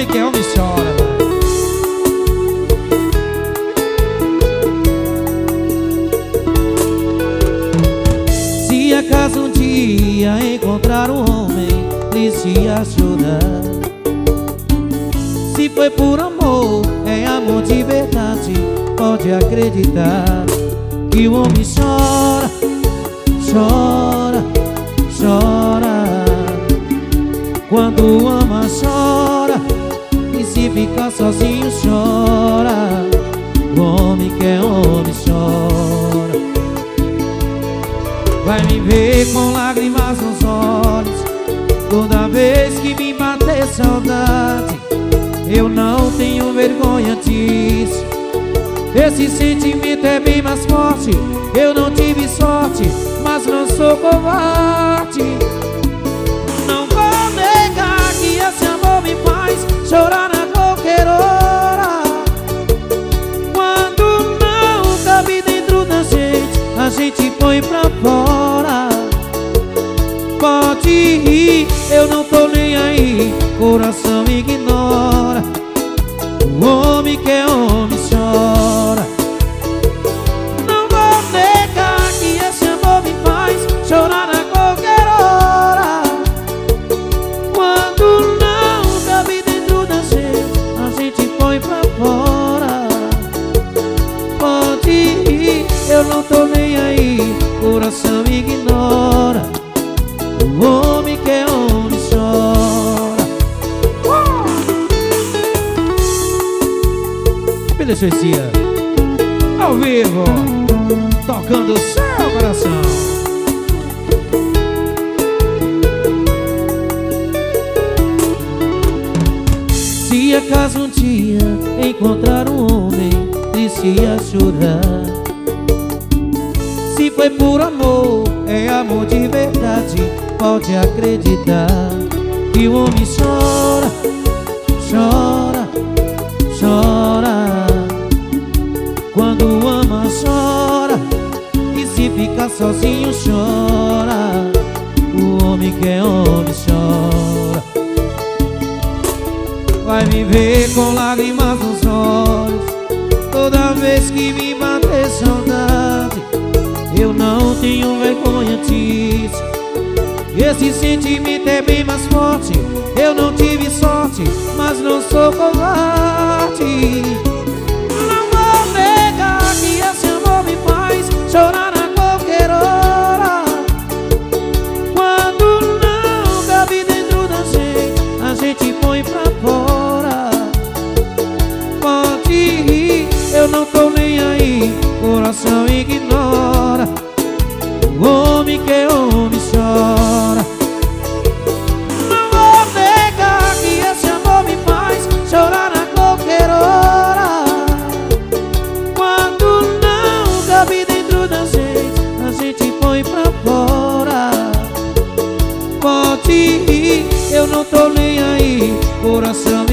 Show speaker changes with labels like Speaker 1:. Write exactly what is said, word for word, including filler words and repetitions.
Speaker 1: homem que é homem chora, velho. Se acaso um dia encontrar um homem triste a chorar, se foi por amor, é amor de verdade, pode acreditar que o homem chora, chora, chora. Quando ama chora, e se ficar sozinho chora. O homem que é homem chora. Vai me ver com lágrimas nos olhos toda vez que me bater saudade. Eu não tenho vergonha disso. Esse sentimento é bem mais forte. Eu não tive sorte, mas não sou covarde. Não vou negar que esse amor me faz chorar a qualquer hora. Quando não cabe dentro da gente, a gente põe pra fora. Pode ir, eu não tô nem aí, coração ignora. O homem que é homem chora. Não vou negar que esse amor me faz chorar a qualquer hora. Quando não cabe dentro da gente, a gente põe pra fora. Pode ir, eu não tô nem aí, coração ignora. O homem que é homem chora. Beneficia ao vivo, tocando o seu coração. Se acaso um dia encontrar um homem triste a chorar, se foi por amor, é amor de verdade, pode acreditar que o homem chora, chora, chora. Quando ama chora, e se ficar sozinho chora. O homem que é homem chora. Vai me ver com lágrimas nos olhos toda vez que me bater saudade. Eu não tenho vergonha disso. Esse sentimento é bem mais forte. Eu não tive sorte, mas não sou covarde. Não vou negar que esse amor me faz chorar a qualquer hora. Quando não cabe dentro da gente, a gente põe pra fora. Pode ir, eu não tô nem aí, coração ignora. O homem que é homem chora. Não vou negar que esse amor me faz chorar a qualquer hora. Quando não cabe dentro da gente, a gente põe pra fora. Pode ir, eu não tô nem aí, coração